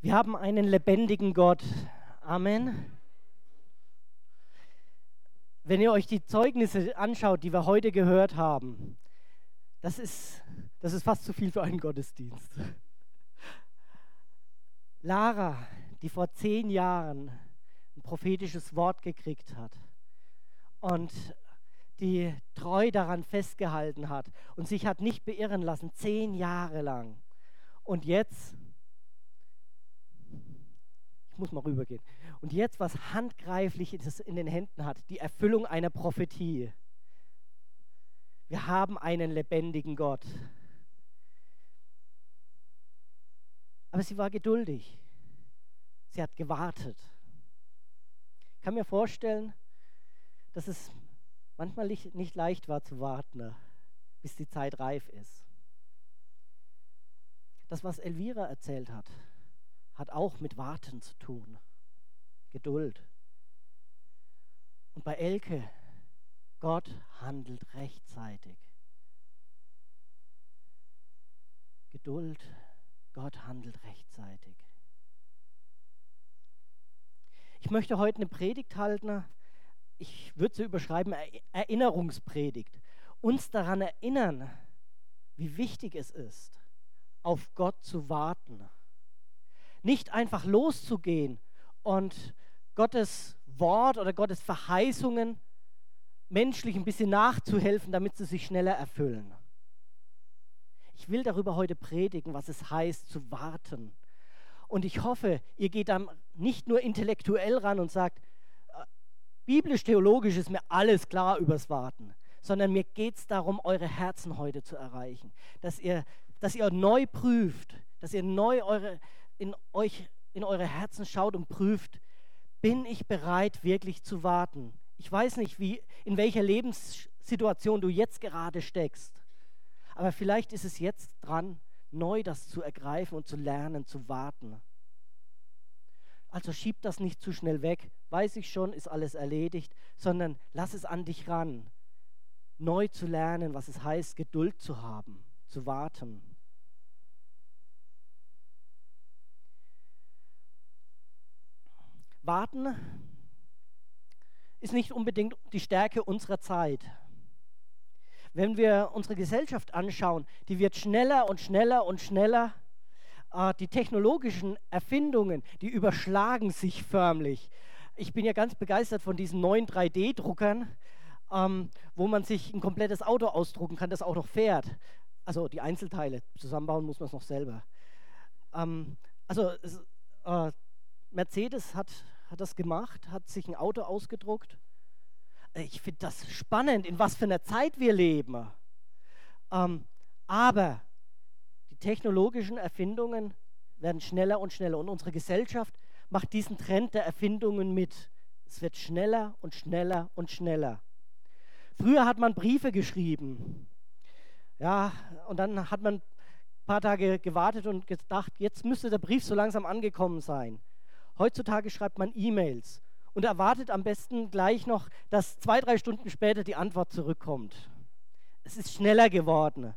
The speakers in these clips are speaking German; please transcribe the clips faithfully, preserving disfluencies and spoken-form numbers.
Wir haben einen lebendigen Gott. Amen. Wenn ihr euch die Zeugnisse anschaut, die wir heute gehört haben, das ist, das ist fast zu viel für einen Gottesdienst. Lara, die vor zehn Jahren ein prophetisches Wort gekriegt hat und die treu daran festgehalten hat und sich hat nicht beirren lassen, zehn Jahre lang. Und jetzt, ich muss mal rübergehen, und jetzt was Handgreifliches in den Händen hat, die Erfüllung einer Prophetie. Wir haben einen lebendigen Gott. Aber sie war geduldig. Sie hat gewartet. Ich kann mir vorstellen, dass es manchmal nicht leicht war zu warten, bis die Zeit reif ist. Das, was Elvira erzählt hat, hat auch mit Warten zu tun. Geduld. Und bei Elke, Gott handelt rechtzeitig. Geduld, Gott handelt rechtzeitig. Ich möchte heute eine Predigt halten, ich würde sie überschreiben, Erinnerungspredigt. Uns daran erinnern, wie wichtig es ist, auf Gott zu warten. Nicht einfach loszugehen und Gottes Wort oder Gottes Verheißungen menschlich ein bisschen nachzuhelfen, damit sie sich schneller erfüllen. Ich will darüber heute predigen, was es heißt, zu warten. Und ich hoffe, ihr geht dann nicht nur intellektuell ran und sagt, biblisch-theologisch ist mir alles klar übers Warten, sondern mir geht es darum, eure Herzen heute zu erreichen. Dass ihr, dass ihr neu prüft, dass ihr neu eure, in, euch, in eure Herzen schaut und prüft, bin ich bereit, wirklich zu warten? Ich weiß nicht, wie, in welcher Lebenssituation du jetzt gerade steckst, aber vielleicht ist es jetzt dran, neu das zu ergreifen und zu lernen, zu warten. Also schieb das nicht zu schnell weg, weiß ich schon, ist alles erledigt, sondern lass es an dich ran, neu zu lernen, was es heißt, Geduld zu haben, zu warten. Warten ist nicht unbedingt die Stärke unserer Zeit. Wenn wir unsere Gesellschaft anschauen, die wird schneller und schneller und schneller. Äh, die technologischen Erfindungen, die überschlagen sich förmlich. Ich bin ja ganz begeistert von diesen neuen drei D Druckern, ähm, wo man sich ein komplettes Auto ausdrucken kann, das auch noch fährt. Also die Einzelteile, zusammenbauen muss man es noch selber. Ähm, also es, äh, Mercedes hat, hat das gemacht, hat sich ein Auto ausgedruckt. Ich finde das spannend, in was für einer Zeit wir leben. Ähm, aber die technologischen Erfindungen werden schneller und schneller und unsere Gesellschaft macht diesen Trend der Erfindungen mit. Es wird schneller und schneller und schneller. Früher hat man Briefe geschrieben. Ja, und dann hat man ein paar Tage gewartet und gedacht, jetzt müsste der Brief so langsam angekommen sein. Heutzutage schreibt man E-Mails und erwartet am besten gleich noch, dass zwei, drei Stunden später die Antwort zurückkommt. Es ist schneller geworden.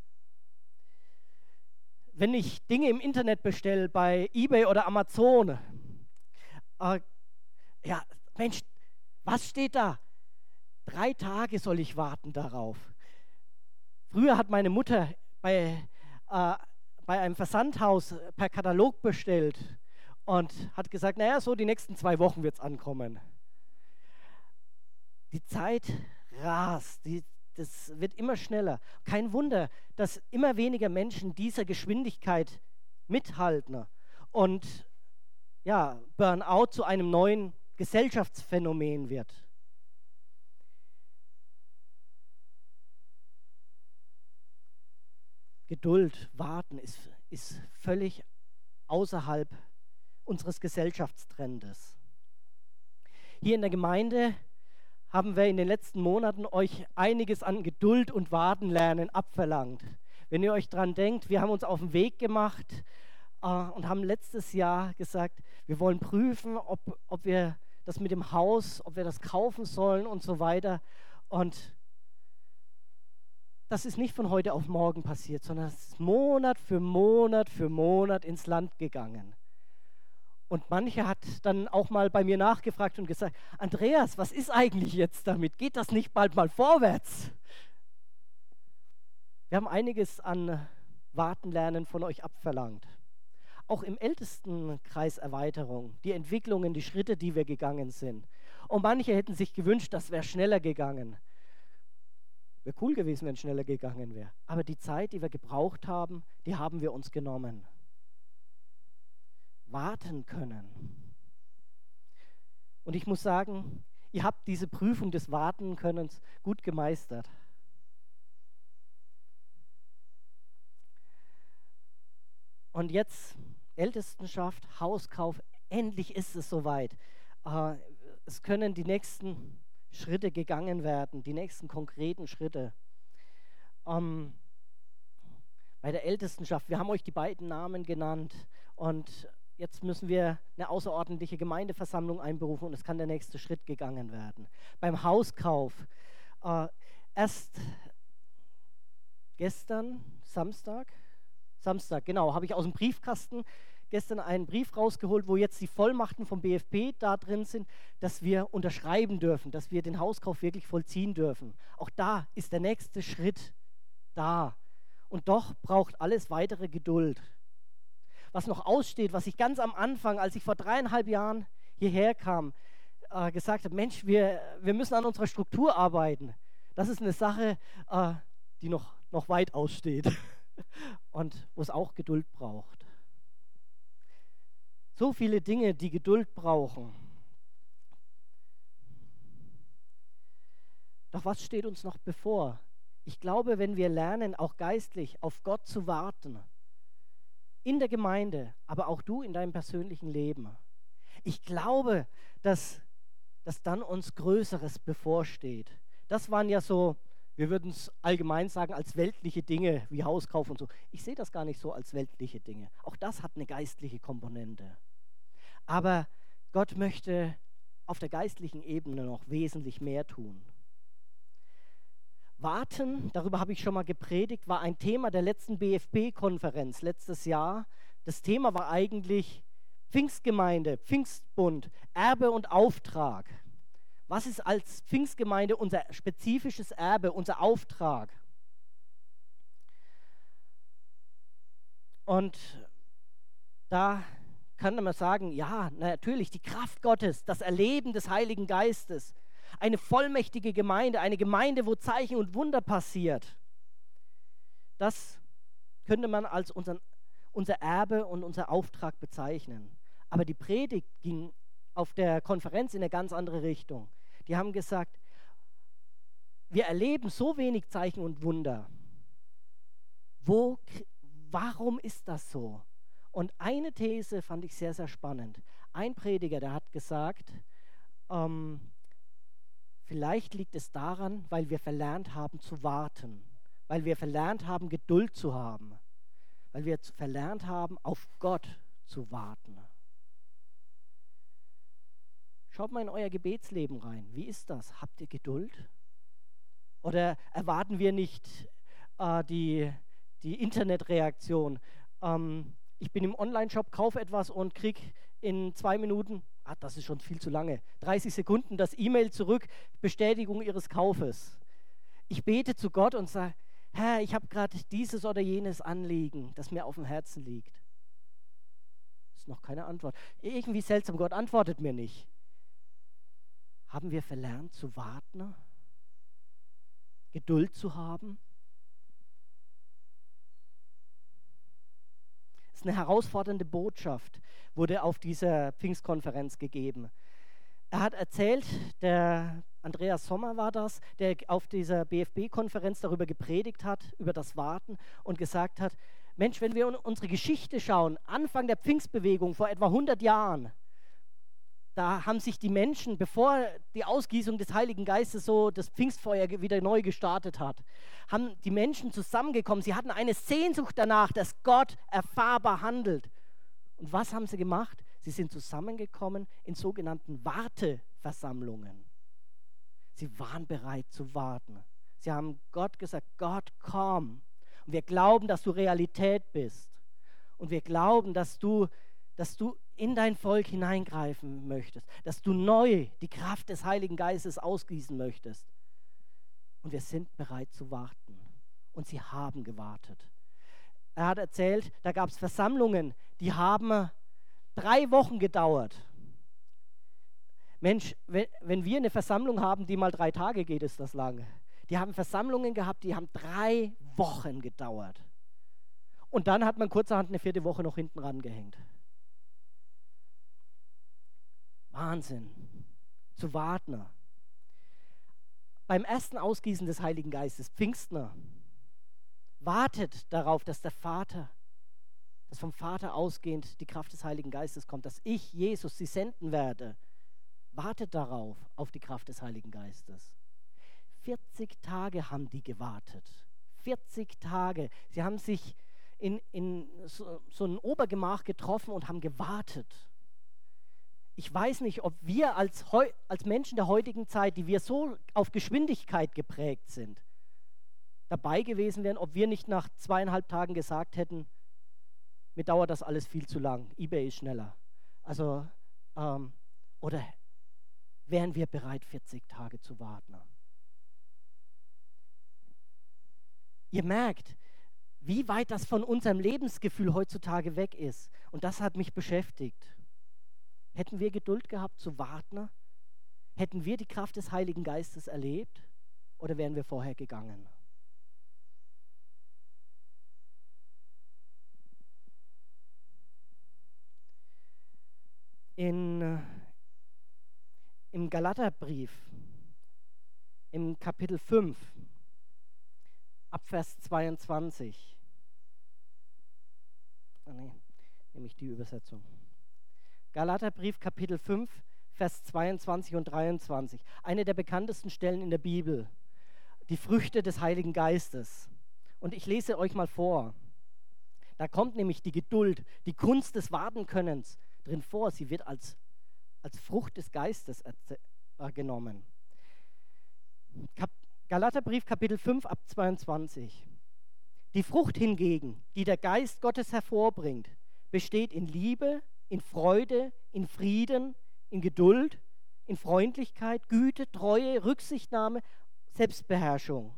Wenn ich Dinge im Internet bestelle, bei eBay oder Amazon, äh, ja, Mensch, was steht da? Drei Tage soll ich warten darauf. Früher hat meine Mutter bei, äh, bei einem Versandhaus per Katalog bestellt und hat gesagt, naja, so die nächsten zwei Wochen wird es ankommen. Die Zeit rast, die, das wird immer schneller. Kein Wunder, dass immer weniger Menschen dieser Geschwindigkeit mithalten und ja, Burnout zu einem neuen Gesellschaftsphänomen wird. Geduld, Warten ist, ist völlig außerhalb unseres Gesellschaftstrendes. Hier in der Gemeinde haben wir in den letzten Monaten euch einiges an Geduld und Wartenlernen abverlangt. Wenn ihr euch dran denkt, wir haben uns auf den Weg gemacht äh, und haben letztes Jahr gesagt, wir wollen prüfen, ob, ob wir das mit dem Haus, ob wir das kaufen sollen und so weiter. Und das ist nicht von heute auf morgen passiert, sondern es ist Monat für Monat für Monat ins Land gegangen. Und manche hat dann auch mal bei mir nachgefragt und gesagt, Andreas, was ist eigentlich jetzt damit? Geht das nicht bald mal vorwärts? Wir haben einiges an Wartenlernen von euch abverlangt. Auch im Ältestenkreis Erweiterung, die Entwicklungen, die Schritte, die wir gegangen sind. Und manche hätten sich gewünscht, das wäre schneller gegangen. Wäre cool gewesen, wenn es schneller gegangen wäre. Aber die Zeit, die wir gebraucht haben, die haben wir uns genommen. Warten können. Und ich muss sagen, ihr habt diese Prüfung des Wartenkönnens gut gemeistert. Und jetzt Ältestenschaft, Hauskauf, endlich ist es soweit. Äh, es können die nächsten Schritte gegangen werden, die nächsten konkreten Schritte. Ähm, bei der Ältestenschaft, wir haben euch die beiden Namen genannt und jetzt müssen wir eine außerordentliche Gemeindeversammlung einberufen und es kann der nächste Schritt gegangen werden. Beim Hauskauf, äh, erst gestern, Samstag, Samstag, genau, habe ich aus dem Briefkasten gestern einen Brief rausgeholt, wo jetzt die Vollmachten vom B F P da drin sind, dass wir unterschreiben dürfen, dass wir den Hauskauf wirklich vollziehen dürfen. Auch da ist der nächste Schritt da. Und doch braucht alles weitere Geduld. Was noch aussteht, was ich ganz am Anfang, als ich vor dreieinhalb Jahren hierher kam, äh, gesagt habe, Mensch, wir, wir müssen an unserer Struktur arbeiten. Das ist eine Sache, äh, die noch, noch weit aussteht und wo es auch Geduld braucht. So viele Dinge, die Geduld brauchen. Doch was steht uns noch bevor? Ich glaube, wenn wir lernen, auch geistlich auf Gott zu warten, in der Gemeinde, aber auch du in deinem persönlichen Leben, ich glaube, dass, dass dann uns Größeres bevorsteht. Das waren ja so, wir würden es allgemein sagen, als weltliche Dinge wie Hauskauf und so. Ich sehe das gar nicht so als weltliche Dinge. Auch das hat eine geistliche Komponente. Aber Gott möchte auf der geistlichen Ebene noch wesentlich mehr tun. Warten, darüber habe ich schon mal gepredigt, war ein Thema der letzten B F P-Konferenz letztes Jahr. Das Thema war eigentlich Pfingstgemeinde, Pfingstbund, Erbe und Auftrag. Was ist als Pfingstgemeinde unser spezifisches Erbe, unser Auftrag? Und da kann man sagen, ja, natürlich, die Kraft Gottes, das Erleben des Heiligen Geistes, eine vollmächtige Gemeinde, eine Gemeinde, wo Zeichen und Wunder passiert. Das könnte man als unseren, unser Erbe und unser Auftrag bezeichnen. Aber die Predigt ging auf der Konferenz in eine ganz andere Richtung. Die haben gesagt, wir erleben so wenig Zeichen und Wunder. Wo, warum ist das so? Und eine These fand ich sehr, sehr spannend. Ein Prediger, der hat gesagt, ähm, vielleicht liegt es daran, weil wir verlernt haben zu warten, weil wir verlernt haben, Geduld zu haben, weil wir verlernt haben, auf Gott zu warten. Schaut mal in euer Gebetsleben rein. Wie ist das? Habt ihr Geduld? Oder erwarten wir nicht äh, die, die Internetreaktion? Ähm, ich bin im Online-Shop, kaufe etwas und kriege in zwei Minuten, ah, das ist schon viel zu lange, dreißig Sekunden das E-Mail zurück, Bestätigung Ihres Kaufes. Ich bete zu Gott und sage, Herr, ich habe gerade dieses oder jenes Anliegen, das mir auf dem Herzen liegt. Das ist noch keine Antwort. Irgendwie seltsam, Gott antwortet mir nicht. Haben wir verlernt zu warten? Geduld zu haben? Das ist eine herausfordernde Botschaft, wurde auf dieser Pfingstkonferenz gegeben. Er hat erzählt, der Andreas Sommer war das, der auf dieser B F B-Konferenz darüber gepredigt hat, über das Warten und gesagt hat, Mensch, wenn wir in unsere Geschichte schauen, Anfang der Pfingstbewegung vor etwa hundert Jahren, da haben sich die Menschen, bevor die Ausgießung des Heiligen Geistes so das Pfingstfeuer wieder neu gestartet hat, haben die Menschen zusammengekommen. Sie hatten eine Sehnsucht danach, dass Gott erfahrbar handelt. Und was haben sie gemacht? Sie sind zusammengekommen in sogenannten Warteversammlungen. Sie waren bereit zu warten. Sie haben Gott gesagt, Gott, komm. Und wir glauben, dass du Realität bist. Und wir glauben, dass du dass du in dein Volk hineingreifen möchtest, dass du neu die Kraft des Heiligen Geistes ausgießen möchtest. Und wir sind bereit zu warten. Und sie haben gewartet. Er hat erzählt, da gab es Versammlungen, die haben drei Wochen gedauert. Mensch, wenn, wenn wir eine Versammlung haben, die mal drei Tage geht, ist das lange. Die haben Versammlungen gehabt, die haben drei Wochen gedauert. Und dann hat man kurzerhand eine vierte Woche noch hinten rangehängt. Wahnsinn. Zu warten. Beim ersten Ausgießen des Heiligen Geistes, Pfingstner, wartet darauf, dass der Vater, dass vom Vater ausgehend die Kraft des Heiligen Geistes kommt, dass ich, Jesus, sie senden werde. Wartet darauf, auf die Kraft des Heiligen Geistes. vierzig Tage haben die gewartet. vierzig Tage. Sie haben sich in, in so, so ein Obergemach getroffen und haben gewartet. Ich weiß nicht, ob wir als, als Menschen der heutigen Zeit, die wir so auf Geschwindigkeit geprägt sind, dabei gewesen wären, ob wir nicht nach zweieinhalb Tagen gesagt hätten, mir dauert das alles viel zu lang, eBay ist schneller. Also, ähm, oder wären wir bereit, vierzig Tage zu warten? Ihr merkt, wie weit das von unserem Lebensgefühl heutzutage weg ist. Und das hat mich beschäftigt. Hätten wir Geduld gehabt zu warten? Hätten wir die Kraft des Heiligen Geistes erlebt? Oder wären wir vorher gegangen? In, Im Galaterbrief, im Kapitel fünf, ab Vers zweiundzwanzig, ah nee, nehme ich die Übersetzung. Galaterbrief, Kapitel fünf, Vers zweiundzwanzig und dreiundzwanzig. Eine der bekanntesten Stellen in der Bibel. Die Früchte des Heiligen Geistes. Und ich lese euch mal vor. Da kommt nämlich die Geduld, die Kunst des Wartenkönnens drin vor. Sie wird als, als Frucht des Geistes äh, genommen. Kap Galaterbrief, Kapitel fünf, ab zweiundzwanzig. Die Frucht hingegen, die der Geist Gottes hervorbringt, besteht in Liebe, in Freude, in Frieden, in Geduld, in Freundlichkeit, Güte, Treue, Rücksichtnahme, Selbstbeherrschung.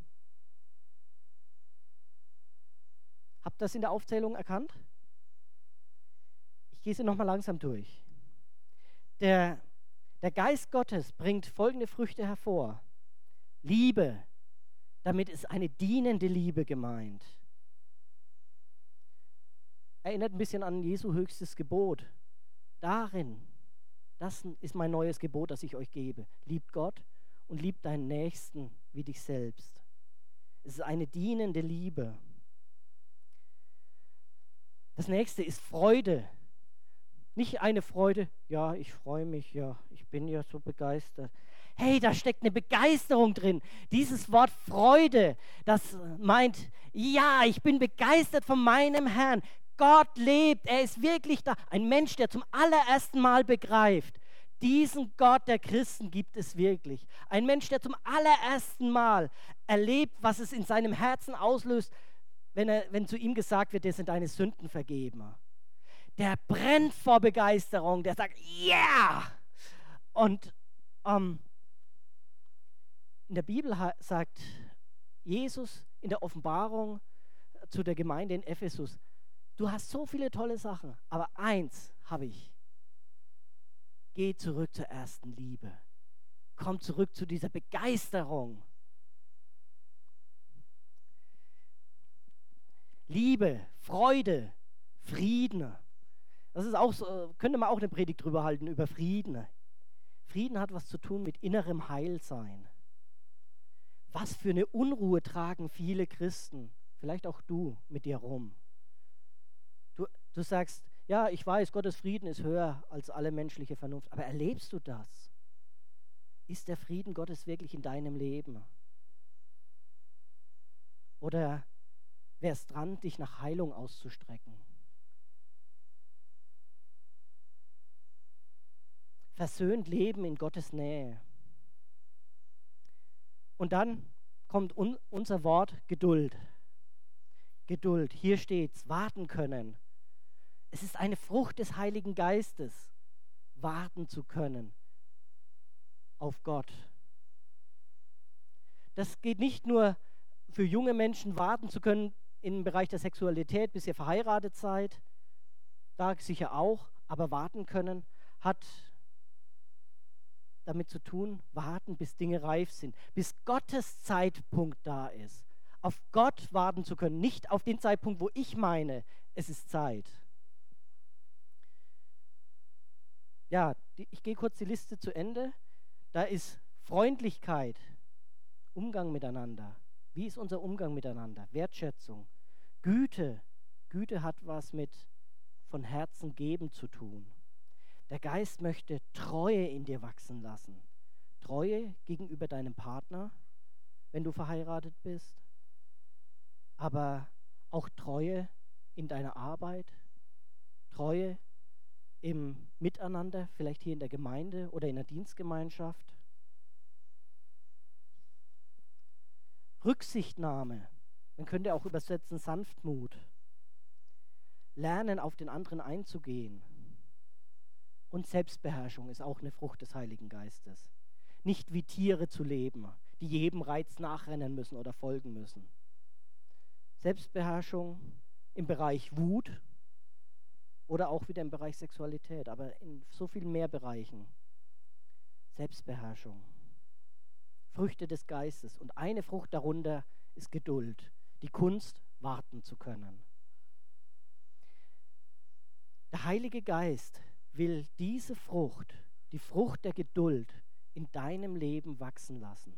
Habt ihr das in der Aufzählung erkannt? Ich gehe sie nochmal langsam durch. Der, der Geist Gottes bringt folgende Früchte hervor. Liebe, damit ist eine dienende Liebe gemeint. Erinnert ein bisschen an Jesu höchstes Gebot. Darin, das ist mein neues Gebot, das ich euch gebe. Liebt Gott und liebt deinen Nächsten wie dich selbst. Es ist eine dienende Liebe. Das nächste ist Freude. Nicht eine Freude, ja, ich freue mich, ja, ich bin ja so begeistert. Hey, da steckt eine Begeisterung drin. Dieses Wort Freude, das meint, ja, ich bin begeistert von meinem Herrn. Gott lebt, er ist wirklich da. Ein Mensch, der zum allerersten Mal begreift, diesen Gott der Christen gibt es wirklich. Ein Mensch, der zum allerersten Mal erlebt, was es in seinem Herzen auslöst, wenn, er, wenn zu ihm gesagt wird, dir sind deine Sünden vergeben. Der brennt vor Begeisterung, der sagt, ja! Yeah! Und ähm, in der Bibel sagt Jesus in der Offenbarung zu der Gemeinde in Ephesus, du hast so viele tolle Sachen, aber eins habe ich. Geh zurück zur ersten Liebe. Komm zurück zu dieser Begeisterung. Liebe, Freude, Frieden. Das ist auch so, könnte man auch eine Predigt drüber halten, über Frieden. Frieden hat was zu tun mit innerem Heilsein. Was für eine Unruhe tragen viele Christen, vielleicht auch du, mit dir rum. Du, du sagst, ja, ich weiß, Gottes Frieden ist höher als alle menschliche Vernunft, aber erlebst du das? Ist der Frieden Gottes wirklich in deinem Leben? Oder wäre es dran, dich nach Heilung auszustrecken? Versöhnt leben in Gottes Nähe. Und dann kommt un- unser Wort Geduld. Geduld, hier steht's, warten können. Es ist eine Frucht des Heiligen Geistes, warten zu können auf Gott. Das geht nicht nur für junge Menschen, warten zu können im Bereich der Sexualität, bis ihr verheiratet seid. Da sicher auch, aber warten können hat damit zu tun, warten, bis Dinge reif sind, bis Gottes Zeitpunkt da ist. Auf Gott warten zu können, nicht auf den Zeitpunkt, wo ich meine, es ist Zeit. Ja, die, ich gehe kurz die Liste zu Ende. Da ist Freundlichkeit, Umgang miteinander. Wie ist unser Umgang miteinander? Wertschätzung, Güte. Güte hat was mit von Herzen geben zu tun. Der Geist möchte Treue in dir wachsen lassen. Treue gegenüber deinem Partner, wenn du verheiratet bist, aber auch Treue in deiner Arbeit, Treue im Miteinander, vielleicht hier in der Gemeinde oder in der Dienstgemeinschaft. Rücksichtnahme, man könnte auch übersetzen Sanftmut. Lernen, auf den anderen einzugehen. Und Selbstbeherrschung ist auch eine Frucht des Heiligen Geistes. Nicht wie Tiere zu leben, die jedem Reiz nachrennen müssen oder folgen müssen. Selbstbeherrschung im Bereich Wut oder auch wieder im Bereich Sexualität, aber in so vielen mehr Bereichen. Selbstbeherrschung. Früchte des Geistes. Und eine Frucht darunter ist Geduld. Die Kunst, warten zu können. Der Heilige Geist will diese Frucht, die Frucht der Geduld, in deinem Leben wachsen lassen.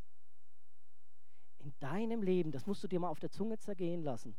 In deinem Leben, das musst du dir mal auf der Zunge zergehen lassen.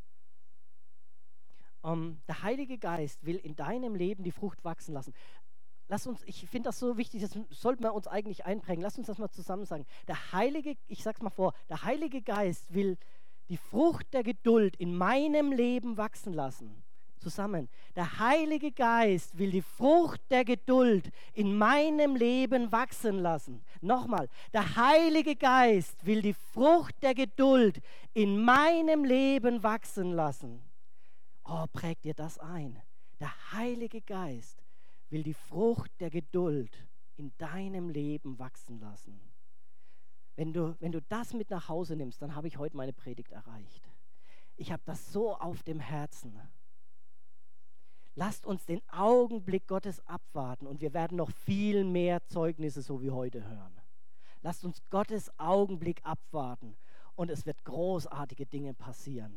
Um, der Heilige Geist will in deinem Leben die Frucht wachsen lassen. Lass uns, ich finde das so wichtig, das sollten wir uns eigentlich einprägen. Lass uns das mal zusammen sagen. Der Heilige, ich sag's mal vor, der Heilige Geist will die Frucht der Geduld in meinem Leben wachsen lassen. Zusammen. Der Heilige Geist will die Frucht der Geduld in meinem Leben wachsen lassen. Nochmal, der Heilige Geist will die Frucht der Geduld in meinem Leben wachsen lassen. Oh, prägt dir das ein. Der Heilige Geist will die Frucht der Geduld in deinem Leben wachsen lassen. Wenn du, wenn du das mit nach Hause nimmst, dann habe ich heute meine Predigt erreicht. Ich habe das so auf dem Herzen. Lasst uns den Augenblick Gottes abwarten und wir werden noch viel mehr Zeugnisse so wie heute hören. Lasst uns Gottes Augenblick abwarten und es wird großartige Dinge passieren.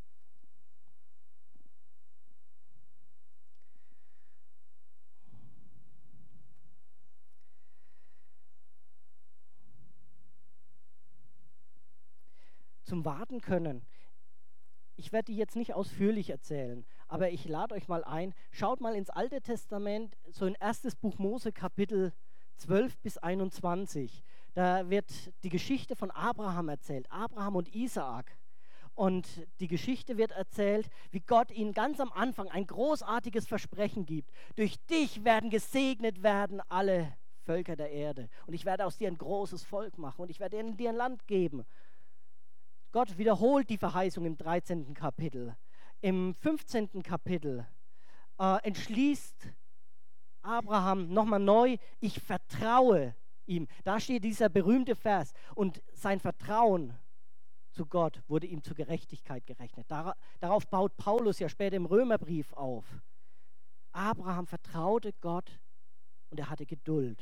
Zum Warten können. Ich werde die jetzt nicht ausführlich erzählen, aber ich lade euch mal ein, schaut mal ins Alte Testament, so in erstes Buch Mose, Kapitel zwölf bis einundzwanzig. Da wird die Geschichte von Abraham erzählt, Abraham und Isaak. Und die Geschichte wird erzählt, wie Gott ihnen ganz am Anfang ein großartiges Versprechen gibt. Durch dich werden gesegnet werden alle Völker der Erde. Und ich werde aus dir ein großes Volk machen und ich werde dir ein Land geben. Gott wiederholt die Verheißung im dreizehnten Kapitel. Im fünfzehnten Kapitel äh, entschließt Abraham nochmal neu, ich vertraue ihm. Da steht dieser berühmte Vers. Und sein Vertrauen zu Gott wurde ihm zur Gerechtigkeit gerechnet. Dar- darauf baut Paulus ja später im Römerbrief auf. Abraham vertraute Gott und er hatte Geduld.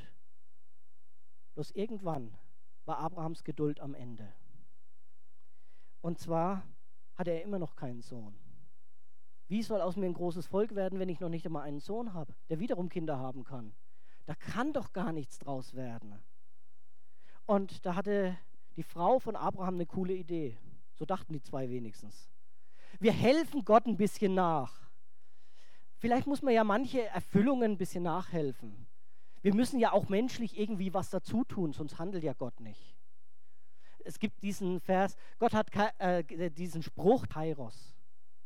Bloß irgendwann war Abrahams Geduld am Ende. Und zwar hatte er immer noch keinen Sohn. Wie soll aus mir ein großes Volk werden, wenn ich noch nicht einmal einen Sohn habe, der wiederum Kinder haben kann? Da kann doch gar nichts draus werden. Und da hatte die Frau von Abraham eine coole Idee. So dachten die zwei wenigstens. Wir helfen Gott ein bisschen nach. Vielleicht muss man ja manche Erfüllungen ein bisschen nachhelfen. Wir müssen ja auch menschlich irgendwie was dazu tun, sonst handelt ja Gott nicht. Es gibt diesen Vers, Gott hat äh, diesen Spruch, Kairos.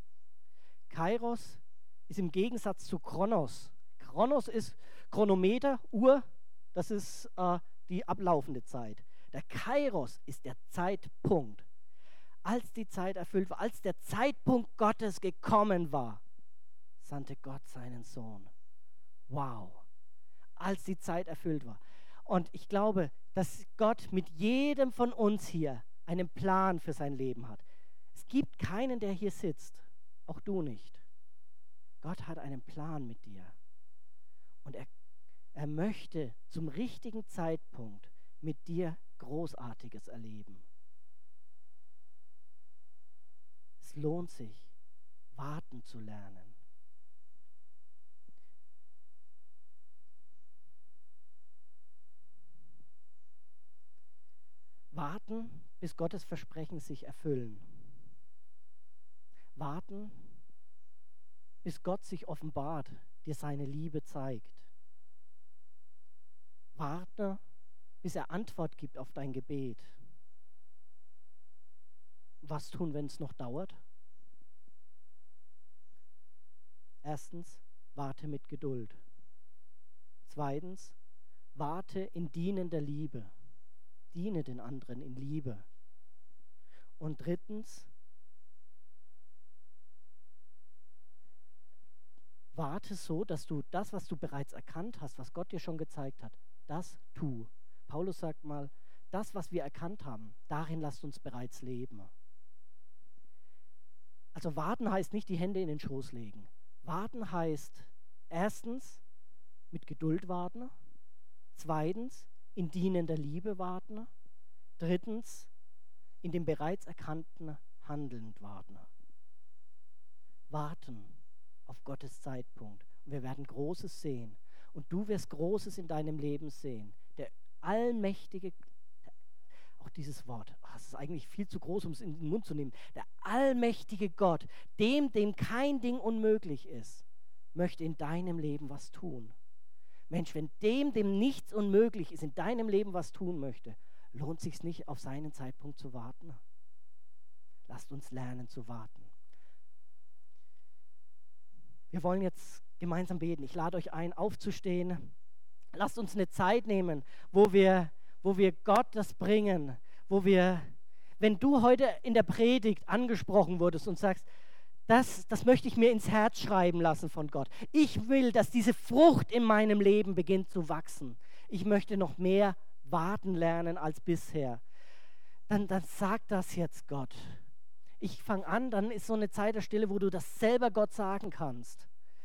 Kairos ist im Gegensatz zu Chronos. Chronos ist Chronometer, Uhr, das ist äh, die ablaufende Zeit. Der Kairos ist der Zeitpunkt. Als die Zeit erfüllt war, als der Zeitpunkt Gottes gekommen war, sandte Gott seinen Sohn. Wow, als die Zeit erfüllt war. Und ich glaube, dass Gott mit jedem von uns hier einen Plan für sein Leben hat. Es gibt keinen, der hier sitzt, auch du nicht. Gott hat einen Plan mit dir. Und er, er möchte zum richtigen Zeitpunkt mit dir Großartiges erleben. Es lohnt sich, warten zu lernen. Warten, bis Gottes Versprechen sich erfüllen. Warten, bis Gott sich offenbart, dir seine Liebe zeigt. Warte, bis er Antwort gibt auf dein Gebet. Was tun, wenn es noch dauert? Erstens, warte mit Geduld. Zweitens, warte in dienender Liebe. Diene den anderen in Liebe. Und drittens, warte so, dass du das, was du bereits erkannt hast, was Gott dir schon gezeigt hat, das tu. Paulus sagt mal, das, was wir erkannt haben, darin lasst uns bereits leben. Also warten heißt nicht die Hände in den Schoß legen. Warten heißt erstens mit Geduld warten, zweitens in dienender Liebe warten, drittens in dem bereits Erkannten handelnd warten. Warten auf Gottes Zeitpunkt. Und wir werden Großes sehen. Und du wirst Großes in deinem Leben sehen. Der allmächtige, auch dieses Wort, oh, das ist eigentlich viel zu groß, um es in den Mund zu nehmen. Der allmächtige Gott, dem, dem kein Ding unmöglich ist, möchte in deinem Leben was tun. Mensch, wenn dem, dem nichts unmöglich ist, in deinem Leben was tun möchte, lohnt es sich nicht, auf seinen Zeitpunkt zu warten? Lasst uns lernen zu warten. Wir wollen jetzt gemeinsam beten. Ich lade euch ein, aufzustehen. Lasst uns eine Zeit nehmen, wo wir, wo wir Gott das bringen, wo wir, wenn du heute in der Predigt angesprochen wurdest und sagst, Das, das möchte ich mir ins Herz schreiben lassen von Gott. Ich will, dass diese Frucht in meinem Leben beginnt zu wachsen. Ich möchte noch mehr warten lernen als bisher. Dann, dann sag das jetzt Gott. Ich fange an, dann ist so eine Zeit der Stille, wo du das selber Gott sagen kannst.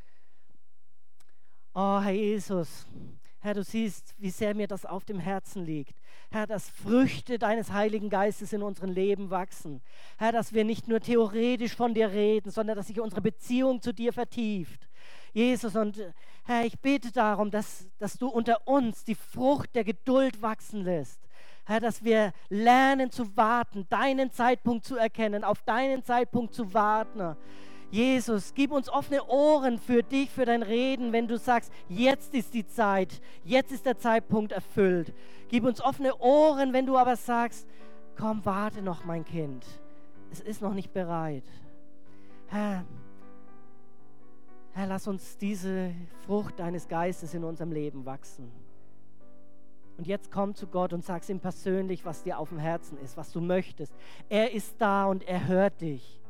Oh, Herr Jesus, Herr, du siehst, wie sehr mir das auf dem Herzen liegt. Herr, dass Früchte deines Heiligen Geistes in unserem Leben wachsen. Herr, dass wir nicht nur theoretisch von dir reden, sondern dass sich unsere Beziehung zu dir vertieft. Jesus, und Herr, ich bete darum, dass, dass du unter uns die Frucht der Geduld wachsen lässt. Herr, dass wir lernen zu warten, deinen Zeitpunkt zu erkennen, auf deinen Zeitpunkt zu warten. Jesus, gib uns offene Ohren für dich, für dein Reden, wenn du sagst, jetzt ist die Zeit, jetzt ist der Zeitpunkt erfüllt. Gib uns offene Ohren, wenn du aber sagst, komm, warte noch, mein Kind, es ist noch nicht bereit. Herr, Herr, lass uns diese Frucht deines Geistes in unserem Leben wachsen. Und jetzt komm zu Gott und sag's ihm persönlich, was dir auf dem Herzen ist, was du möchtest. Er ist da und er hört dich.